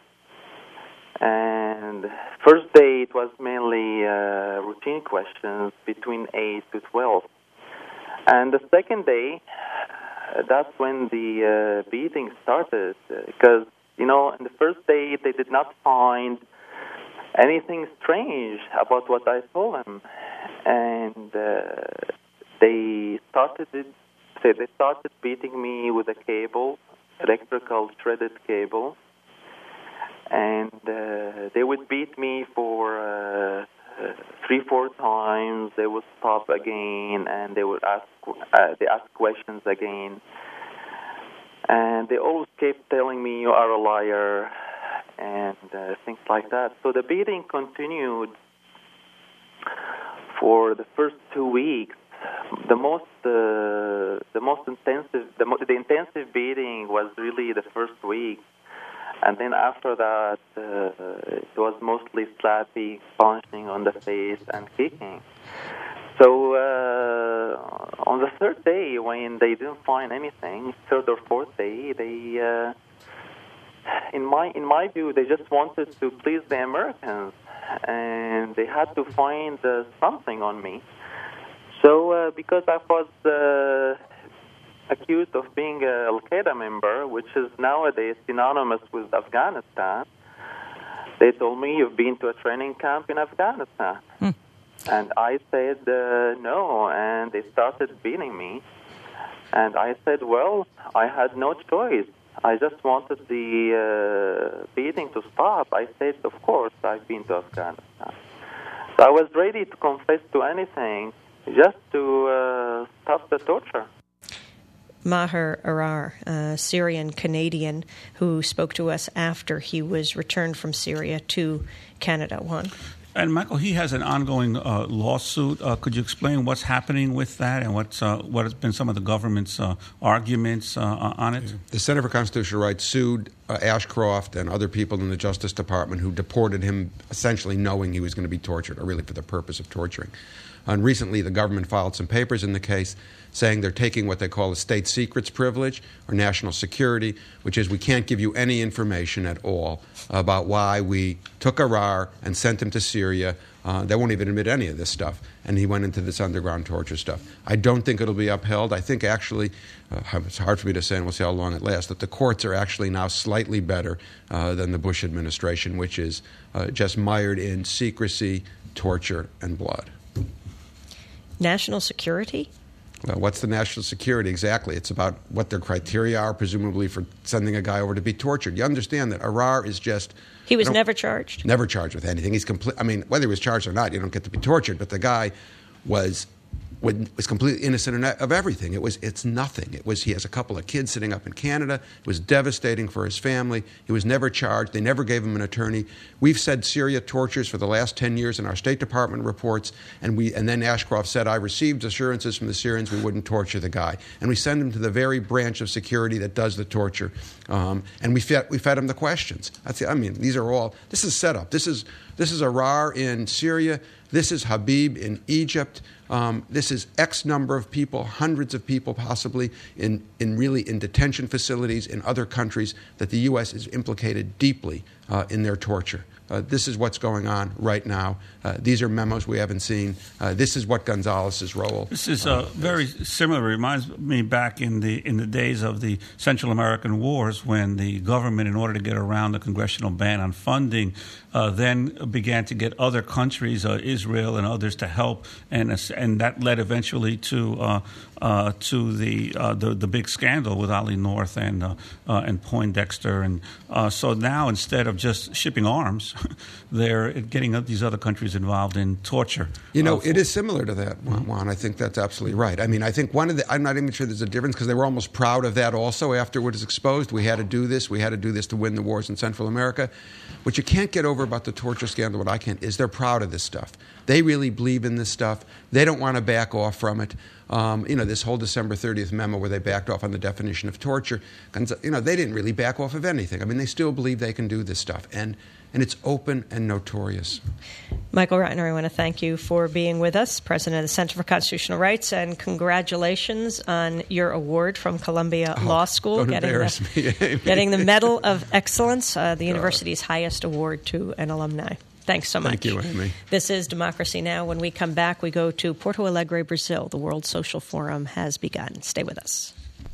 And first day, it was mainly routine questions between 8 to 12. And the second day, that's when the beating started. Because, in the first day, they did not find anything strange about what I told them. And they started beating me with a cable, electrical threaded cable. And they would beat me for 3-4 times. They would stop again, and they would ask questions again. And they always kept telling me, "You are a liar," and things like that. So the beating continued for the first 2 weeks. The intensive beating was really the first week. And then after that, it was mostly slapping, punching on the face, and kicking. So on the third day, when they didn't find anything, third or fourth day, they, in my view, they just wanted to please the Americans, and they had to find something on me. So because I was accused of being an Al-Qaeda member, which is nowadays synonymous with Afghanistan, they told me, "You've been to a training camp in Afghanistan." And I said, no, and they started beating me. And I said, well, I had no choice. I just wanted the beating to stop. I said, of course, I've been to Afghanistan. So I was ready to confess to anything just to stop the torture. Maher Arar, a Syrian Canadian who spoke to us after he was returned from Syria to Canada. Juan? And Michael, he has an ongoing lawsuit. Could you explain what's happening with that and what has been some of the government's arguments on it? The Center for Constitutional Rights sued Ashcroft and other people in the Justice Department who deported him essentially knowing he was going to be tortured, or really for the purpose of torturing. And recently the government filed some papers in the case saying they're taking what they call a state secrets privilege or national security, which is we can't give you any information at all about why we took Arar and sent him to Syria. They won't even admit any of this stuff. And he went into this underground torture stuff. I don't think it'll be upheld. I think actually, it's hard for me to say, and we'll see how long it lasts, that the courts are actually now slightly better than the Bush administration, which is just mired in secrecy, torture, and blood. National security? Well, what's the national security exactly? It's about what their criteria are, presumably, for sending a guy over to be tortured. You understand that Arar is just... He was never charged? Never charged with anything. He's I mean, whether he was charged or not, you don't get to be tortured, but the guy was completely innocent of everything. It's nothing. He has a couple of kids sitting up in Canada. It was devastating for his family. He was never charged. They never gave him an attorney. We've said Syria tortures for the last 10 years in our State Department reports, and then Ashcroft said, I received assurances from the Syrians we wouldn't torture the guy. And we send him to the very branch of security that does the torture. And we fed him the questions. These are all, this is set up. This is Arar in Syria. This is Habib in Egypt. This is X number of people, hundreds of people possibly, in detention facilities in other countries that the U.S. is implicated deeply in their torture. This is what's going on right now. These are memos we haven't seen. This is what Gonzalez's role. This is very similar. It reminds me back in the days of the Central American Wars, when the government, in order to get around the congressional ban on funding, then began to get other countries, Israel and others, to help, and that led eventually to the big scandal with Ali North and Poindexter, and so now instead of just shipping arms, they're getting these other countries involved in torture. It is similar to that, Juan. I think that's absolutely right. I mean, I think I'm not even sure there's a difference, because they were almost proud of that also after it was exposed. We had to do this. We had to do this to win the wars in Central America. What you can't get over about the torture scandal, what I can't, is they're proud of this stuff. They really believe in this stuff. They don't want to back off from it. This whole December 30th memo where they backed off on the definition of torture, they didn't really back off of anything. I mean, they still believe they can do this stuff. And it's open and notorious. Michael Ratner, I want to thank you for being with us, President of the Center for Constitutional Rights, and congratulations on your award from Columbia Law School, getting the Medal of Excellence, the university's highest award to an alumni. Thanks so much. Thank you, Amy. This is Democracy Now! When we come back, we go to Porto Alegre, Brazil. The World Social Forum has begun. Stay with us.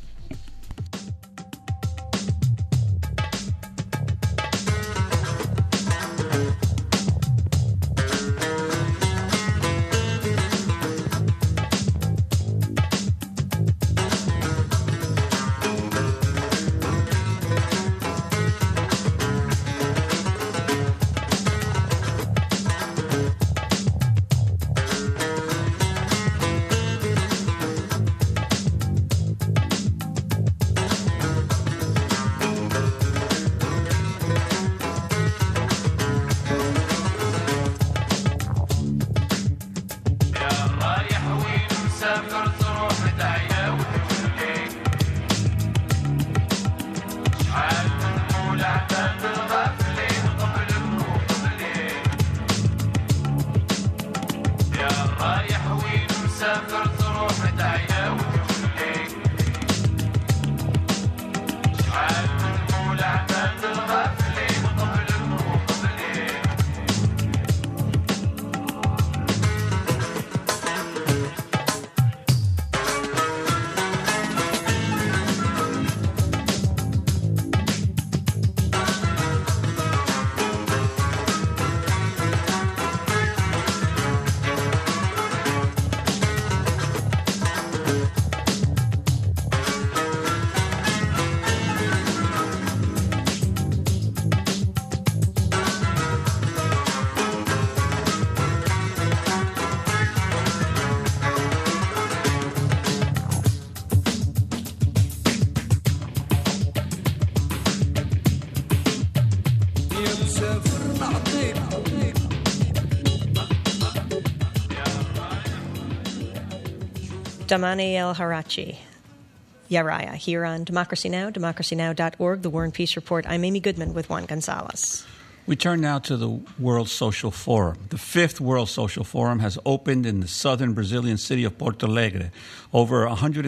Damani El-Harachi, Yaraya, here on Democracy Now!, democracynow.org, the War and Peace Report. I'm Amy Goodman with Juan Gonzalez. We turn now to the World Social Forum. The 5th World Social Forum has opened in the southern Brazilian city of Porto Alegre. Over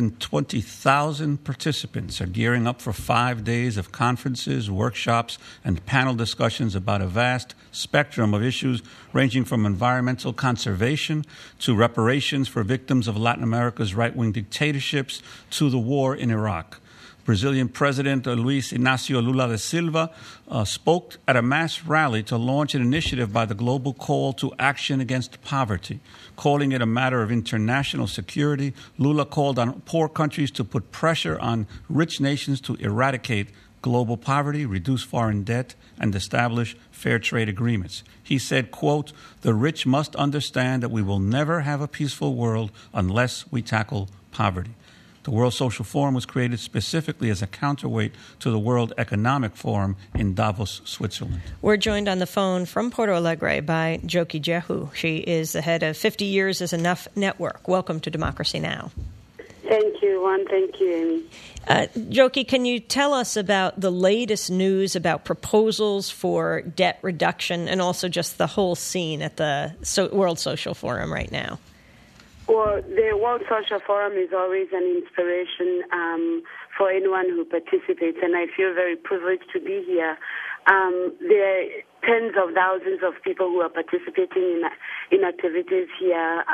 120,000 participants are gearing up for 5 days of conferences, workshops, and panel discussions about a vast spectrum of issues ranging from environmental conservation to reparations for victims of Latin America's right-wing dictatorships to the war in Iraq. Brazilian President Luiz Inácio Lula da Silva spoke at a mass rally to launch an initiative by the Global Call to Action Against Poverty. Calling it a matter of international security, Lula called on poor countries to put pressure on rich nations to eradicate global poverty, reduce foreign debt, and establish fair trade agreements. He said, quote, "The rich must understand that we will never have a peaceful world unless we tackle poverty." The World Social Forum was created specifically as a counterweight to the World Economic Forum in Davos, Switzerland. We're joined on the phone from Porto Alegre by Joki Jehu. She is the head of 50 Years is Enough Network. Welcome to Democracy Now! Thank you, Juan. Thank you, Amy. Joki, can you tell us about the latest news about proposals for debt reduction and also just the whole scene at the World Social Forum right now? Well, the World Social Forum is always an inspiration for anyone who participates, and I feel very privileged to be here. There are tens of thousands of people who are participating in activities here.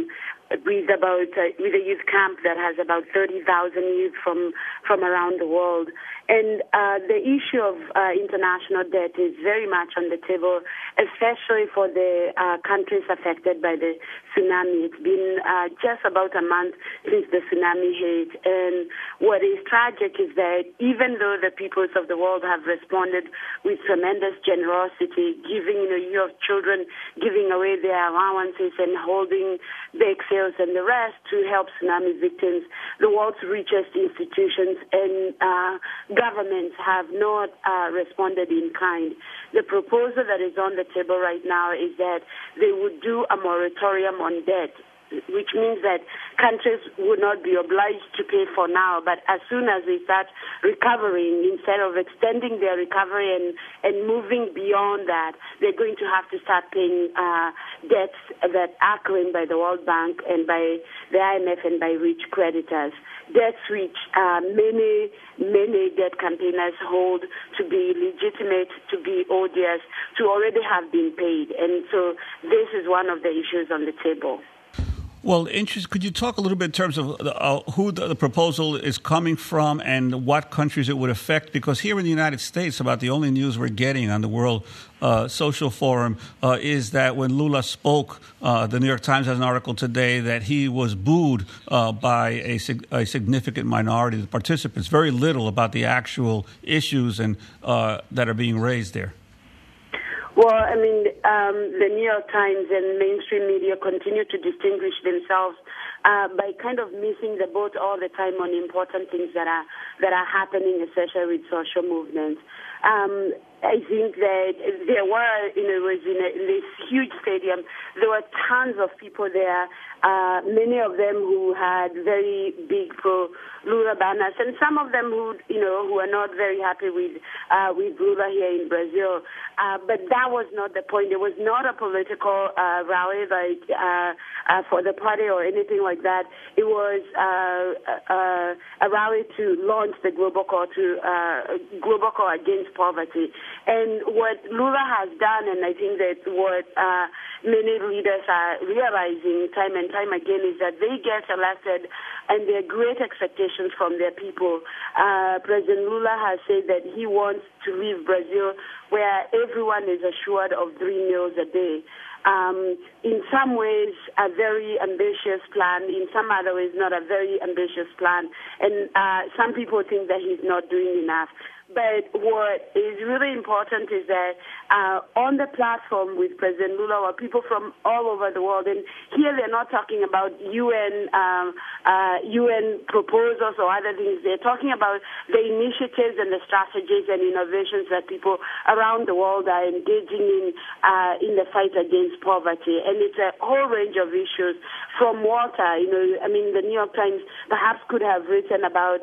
With a youth camp that has about 30,000 youth from around the world. And the issue of international debt is very much on the table, especially for the countries affected by the tsunami. It's been just about a month since the tsunami hit. And what is tragic is that even though the peoples of the world have responded with tremendous generosity, giving, you have children giving away their allowances and holding bake sales and the rest to help tsunami victims, the world's richest institutions and governments have not responded in kind. The proposal that is on the table right now is that they would do a moratorium on debt which means that countries would not be obliged to pay for now, but as soon as they start recovering, instead of extending their recovery and moving beyond that, they're going to have to start paying debts that are claimed by the World Bank and by the IMF and by rich creditors. Debts which many debt campaigners hold to be legitimate, to be odious, to already have been paid. And so this is one of the issues on the table. Well, could you talk a little bit in terms of who the proposal is coming from and what countries it would affect? Because here in the United States, about the only news we're getting on the World Social Forum is that when Lula spoke, the New York Times has an article today that he was booed by a significant minority of the participants. Very little about the actual issues and that are being raised there. Well, I mean, the New York Times and mainstream media continue to distinguish themselves by kind of missing the boat all the time on important things that are happening, especially with social movements. I think that there were, it was in this huge stadium, there were tons of people there, many of them who had very big pro-Lula banners, and some of them who are not very happy with Lula here in Brazil. But that was not the point. It was not a political rally like for the party or anything like that. It was a rally to launch the global call against poverty. And what Lula has done, and I think that what many leaders are realizing time and time again, is that they get elected and there are great expectations from their people. President Lula has said that he wants to leave Brazil where everyone is assured of 3 meals a day. In some ways, a very ambitious plan. In some other ways, not a very ambitious plan. And some people think that he's not doing enough. But what is really important is that on the platform with President Lula are people from all over the world. And here they're not talking about UN proposals or other things. They're talking about the initiatives and the strategies and innovations that people around the world are engaging in the fight against poverty. And it's a whole range of issues from water. The New York Times perhaps could have written about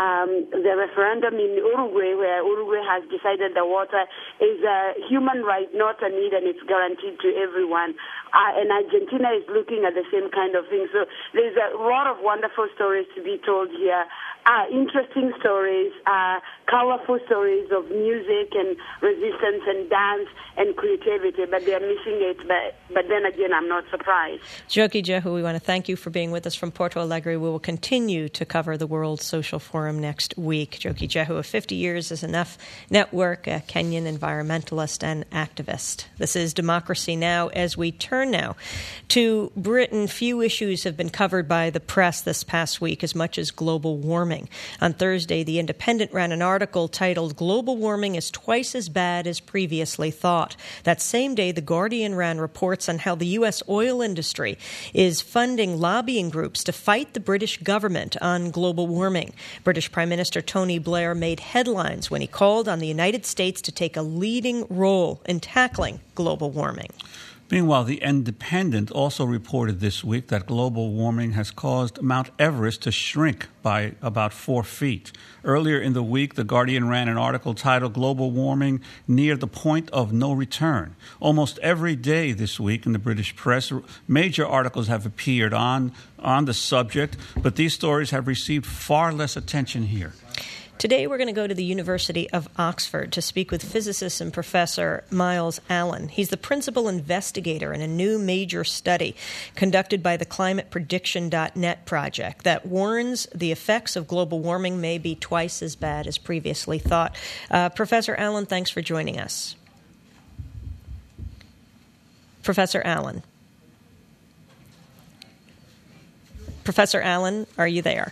the referendum in Uruguay, where Uruguay has decided that water is a human right, not a need, and it's guaranteed to everyone. And Argentina is looking at the same kind of thing. So there's a lot of wonderful stories to be told here. Interesting stories, colorful stories of music and resistance and dance and creativity, but they're missing it. But then again, I'm not surprised. Njoki Jehu, we want to thank you for being with us from Porto Alegre. We will continue to cover the World Social Forum next week. Njoki Jehu of 50 Years is Enough Network, a Kenyan environmentalist and activist. This is Democracy Now! As we turn now to Britain, few issues have been covered by the press this past week as much as global warming. On Thursday, The Independent ran an article titled "Global Warming is Twice as Bad as Previously Thought." That same day, The Guardian ran reports on how the U.S. oil industry is funding lobbying groups to fight the British government on global warming. British Prime Minister Tony Blair made headlines when he called on the United States to take a leading role in tackling global warming. Meanwhile, The Independent also reported this week that global warming has caused Mount Everest to shrink by about 4 feet. Earlier in the week, The Guardian ran an article titled "Global Warming Near the Point of No Return." Almost every day this week in the British press, major articles have appeared on the subject, but these stories have received far less attention here. Today, we're going to go to the University of Oxford to speak with physicist and Professor Myles Allen. He's the principal investigator in a new major study conducted by the ClimatePrediction.net project that warns the effects of global warming may be twice as bad as previously thought. Professor Allen, thanks for joining us. Professor Allen. Professor Allen, are you there?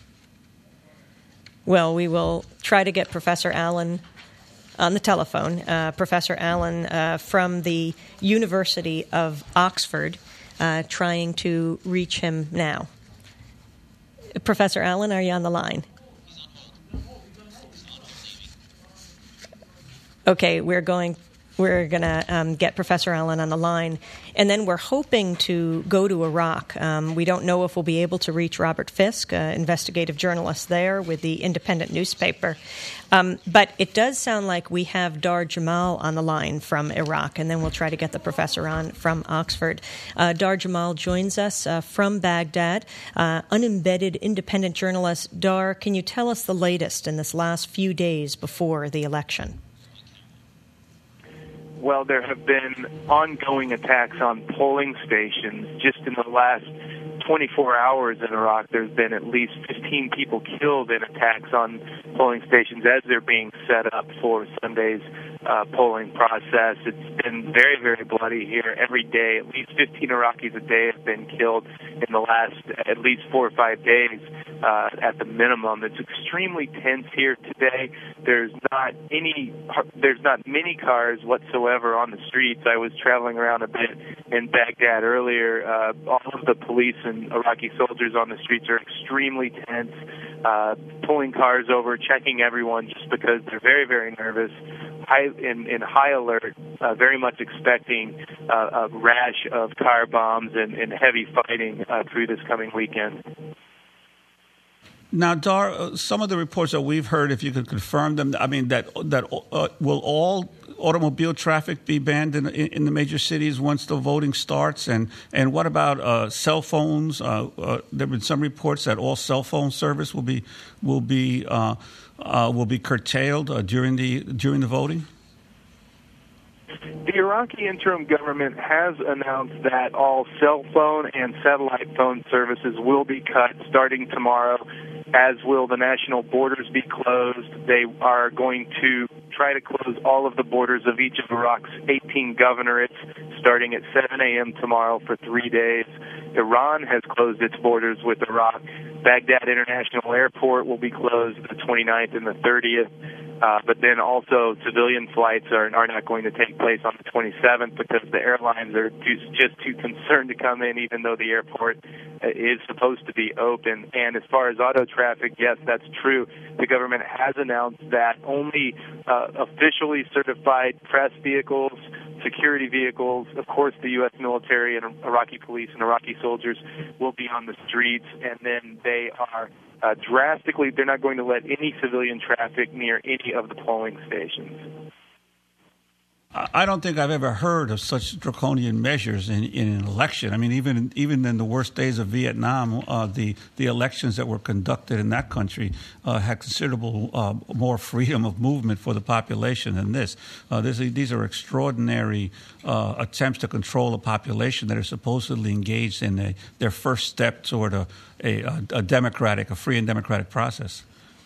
Well, we will try to get Professor Allen on the telephone. Professor Allen from the University of Oxford, trying to reach him now. Professor Allen, are you on the line? Okay, we're going We're going to get Professor Allen on the line. And then we're hoping to go to Iraq. We don't know if we'll be able to reach Robert Fisk, investigative journalist there with the Independent newspaper. But it does sound like we have Dar Jamal on the line from Iraq, and then we'll try to get the professor on from Oxford. Dar Jamal joins us from Baghdad, unembedded independent journalist. Dar, can you tell us the latest in this last few days before the election? Well, there have been ongoing attacks on polling stations. Just in the last 24 hours in Iraq, there's been at least 15 people killed in attacks on polling stations as they're being set up for Sunday's polling process. It's been very, very bloody here every day. At least 15 Iraqis a day have been killed in the last at least 4 or 5 days at the minimum. It's extremely tense here today. There's not many cars whatsoever on the streets. I was traveling around a bit in Baghdad earlier. All of the police and Iraqi soldiers on the streets are extremely tense, pulling cars over, checking everyone just because they're very, very nervous, in high alert, very much expecting a rash of car bombs and heavy fighting through this coming weekend. Now, Dar, some of the reports that we've heard, if you could confirm them, I mean, that will all automobile traffic be banned in the major cities once the voting starts? And what about cell phones? There have been some reports that all cell phone service will be curtailed during the voting. The Iraqi interim government has announced that all cell phone and satellite phone services will be cut starting tomorrow, as will the national borders be closed. They are going to try to close all of the borders of each of Iraq's 18 governorates starting at 7 a.m. tomorrow for 3 days. Iran has closed its borders with Iraq. Baghdad International Airport will be closed the 29th and the 30th. But then also civilian flights are not going to take place on the 27th because the airlines are just too concerned to come in, even though the airport is supposed to be open. And as far as auto traffic, yes, that's true. The government has announced that only officially certified press vehicles, security vehicles, of course the U.S. military and Iraqi police and Iraqi soldiers will be on the streets, and then they are they're not going to let any civilian traffic near any of the polling stations. I don't think I've ever heard of such draconian measures in an election. I mean, even in the worst days of Vietnam, the elections that were conducted in that country had considerable more freedom of movement for the population than this. These are extraordinary attempts to control a population that are supposedly engaged in their first step toward a free and democratic process.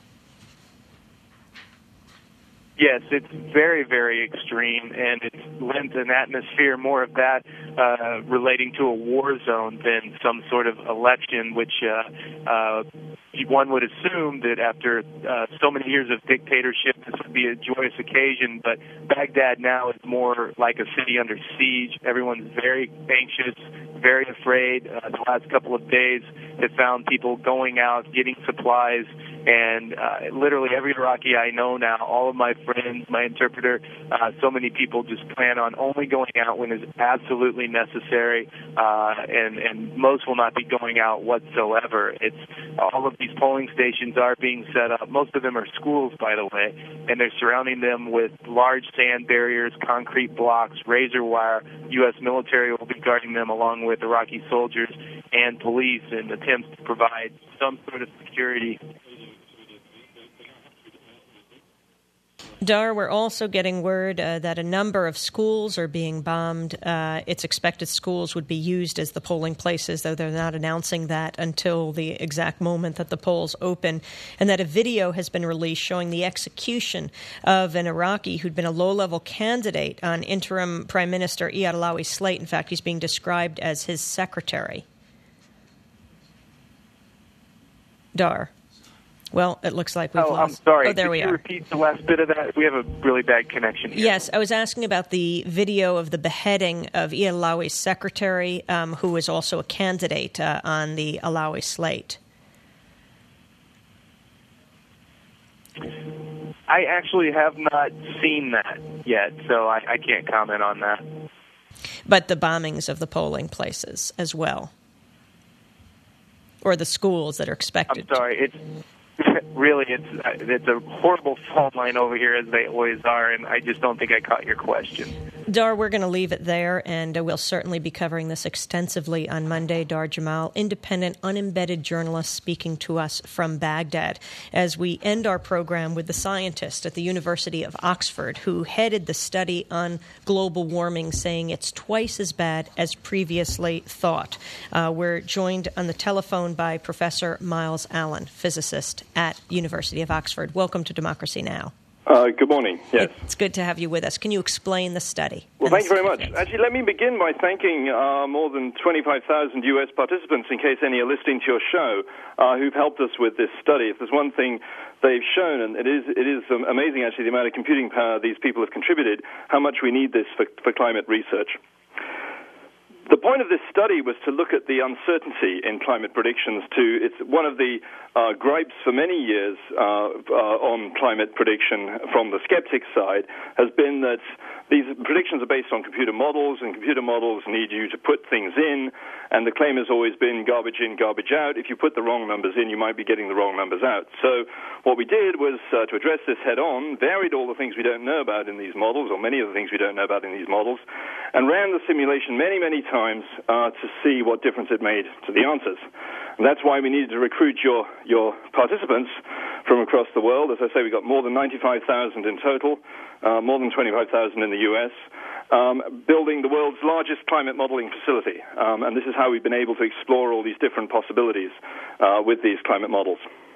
Yes, it's very, very extreme, and it's lent an atmosphere more of that relating to a war zone than some sort of election, which one would assume that after so many years of dictatorship, this would be a joyous occasion. But Baghdad now is more like a city under siege. Everyone's very anxious, very afraid. The last couple of days have found people going out, getting supplies, and literally every Iraqi I know now, all of my friends, my interpreter, so many people just plan on only going out when is absolutely necessary, and most will not be going out whatsoever. It's all of these polling stations are being set up. Most of them are schools, by the way, and they're surrounding them with large sand barriers, concrete blocks, razor wire. U.S. military will be guarding them along with Iraqi soldiers and police in attempts to provide some sort of security. Dar, we're also getting word that a number of schools are being bombed. It's expected schools would be used as the polling places, though they're not announcing that until the exact moment that the polls open, and that a video has been released showing the execution of an Iraqi who'd been a low-level candidate on interim Prime Minister Iyad Allawi's slate. In fact, he's being described as his secretary. Dar. Well, it looks like we've lost. I'm sorry. Oh, there we are. Could you repeat the last bit of that? We have a really bad connection here. Yes, I was asking about the video of the beheading of Iyad Allawi's secretary, who is also a candidate on the Allawi slate. I actually have not seen that yet, so I can't comment on that. But the bombings of the polling places as well, or the schools that are expected. I'm sorry, it's a horrible phone line over here, as they always are, and I just don't think I caught your question. Dar, we're going to leave it there, and we'll certainly be covering this extensively on Monday. Dar Jamal, independent, unembedded journalist speaking to us from Baghdad, as we end our program with the scientist at the University of Oxford who headed the study on global warming, saying it's twice as bad as previously thought. We're joined on the telephone by Professor Miles Allen, physicist at University of Oxford. Welcome to Democracy Now! Good morning. Yes. It's good to have you with us. Can you explain the study? Well, thank you very much. Actually, let me begin by thanking more than 25,000 U.S. participants, in case any are listening to your show, who've helped us with this study. If there's one thing they've shown, and it is amazing, actually, the amount of computing power these people have contributed, how much we need this for climate research. The point of this study was to look at the uncertainty in climate predictions. It's one of the gripes for many years on climate prediction from the skeptic side has been that these predictions are based on computer models, and computer models need you to put things in, and the claim has always been garbage in, garbage out. If you put the wrong numbers in, you might be getting the wrong numbers out. So what we did was to address this head-on, varied all the things we don't know about in these models, or many of the things we don't know about in these models, and ran the simulation many, many times to see what difference it made to the answers. And that's why we needed to recruit your participants from across the world. As I say, we got more than 95,000 in total, more than 25,000 in the U.S., building the world's largest climate modeling facility. And this is how we've been able to explore all these different possibilities with these climate models.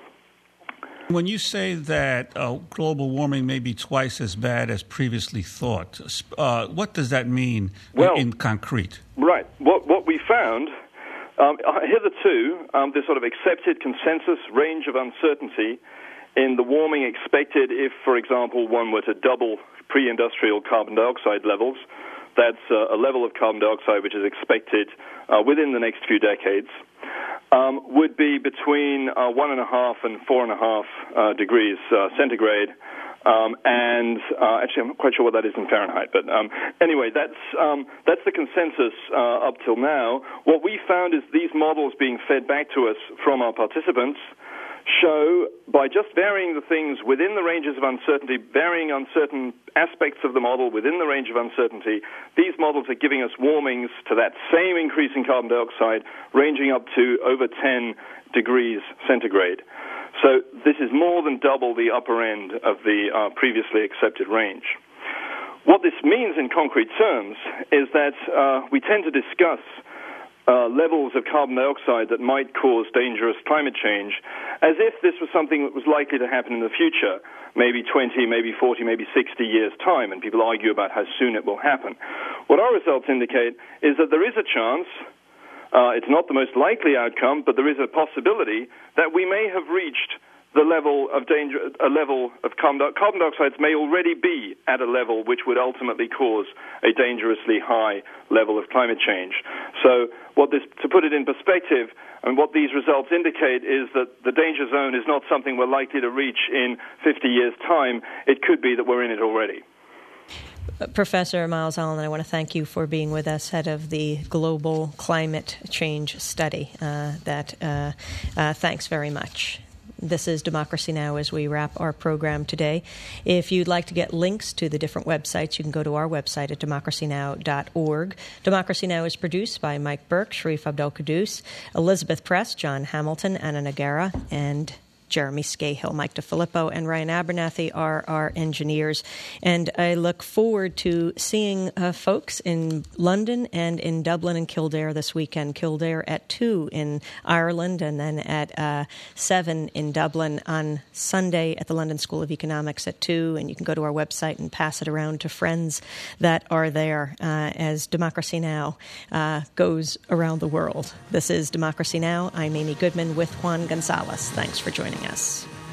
When you say that global warming may be twice as bad as previously thought, what does that mean in concrete? Right. What we found, hitherto, this sort of accepted consensus range of uncertainty in the warming expected if, for example, one were to double pre-industrial carbon dioxide levels. That's a level of carbon dioxide which is expected within the next few decades. Would be between 1.5 and 4.5 degrees centigrade, and actually I'm not quite sure what that is in Fahrenheit, but anyway, that's the consensus up till now. What we found is these models being fed back to us from our participants show, by just varying the things within the ranges of uncertainty, varying uncertain aspects of the model within the range of uncertainty, these models are giving us warmings to that same increase in carbon dioxide, ranging up to over 10 degrees centigrade. So this is more than double the upper end of the previously accepted range. What this means in concrete terms is that we tend to discuss levels of carbon dioxide that might cause dangerous climate change as if this was something that was likely to happen in the future, maybe 20, maybe 40, maybe 60 years' time, and people argue about how soon it will happen. What our results indicate is that there is a chance, it's not the most likely outcome, but there is a possibility that we may have reached the level of danger, a level of carbon dioxide may already be at a level which would ultimately cause a dangerously high level of climate change. So to put it in perspective, and what these results indicate is that the danger zone is not something we're likely to reach in 50 years' time. It could be that we're in it already. Professor Miles Allen, I want to thank you for being with us, head of the Global Climate Change Study. Thanks very much. This is Democracy Now! As we wrap our program today. If you'd like to get links to the different websites, you can go to our website at democracynow.org. Democracy Now! Is produced by Mike Burke, Sharif Abdel-Quddus, Elizabeth Press, John Hamilton, Anna Nagara, and Jeremy Scahill. Mike DeFilippo and Ryan Abernathy are our engineers. And I look forward to seeing folks in London and in Dublin and Kildare this weekend. Kildare at 2 in Ireland, and then at 7 in Dublin on Sunday at the London School of Economics at 2. And you can go to our website and pass it around to friends that are there as Democracy Now! Goes around the world. This is Democracy Now! I'm Amy Goodman with Juan Gonzalez. Thanks for joining us.